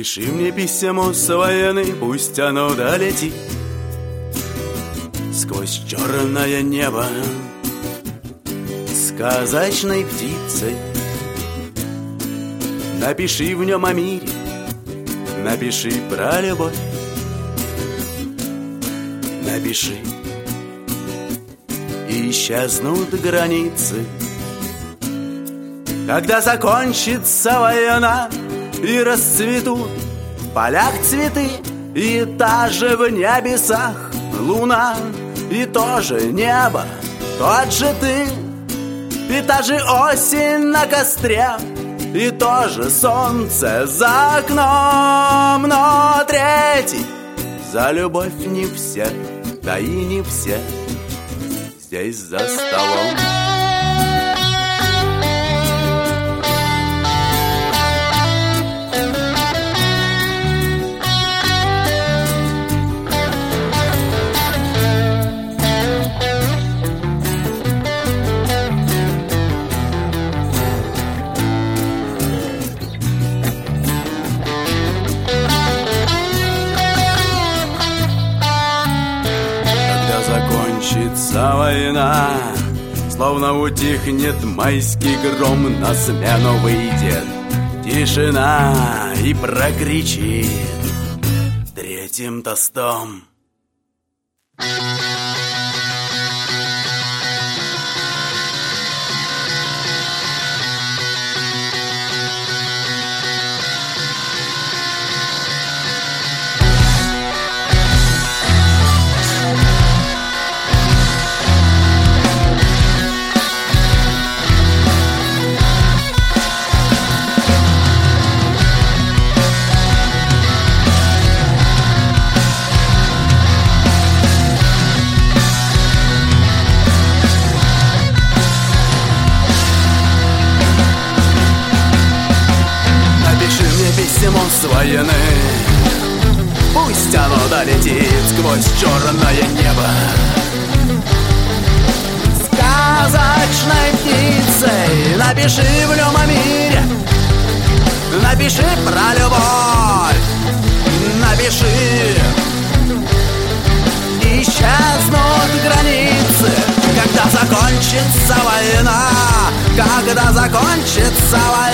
Напиши мне письмо с войны, пусть оно долетит сквозь черное небо сказочной птицей. Напиши в нем о мире, напиши про любовь, напиши, и исчезнут границы. Когда закончится война и расцветут в полях цветы, и та же в небесах луна, и то же небо, тот же ты, и та же осень на костре, и то же солнце за окном. Но третий за любовь не все, да и не все здесь за столом. Закончится война, словно утихнет майский гром, на смену выйдет тишина и прокричит третьим тостом. Письмо с войны, пусть оно долетит сквозь черное небо сказочной птицей. Напиши в нем о мире, напиши про любовь, напиши, исчезнут границы. Когда закончится война, когда закончится война,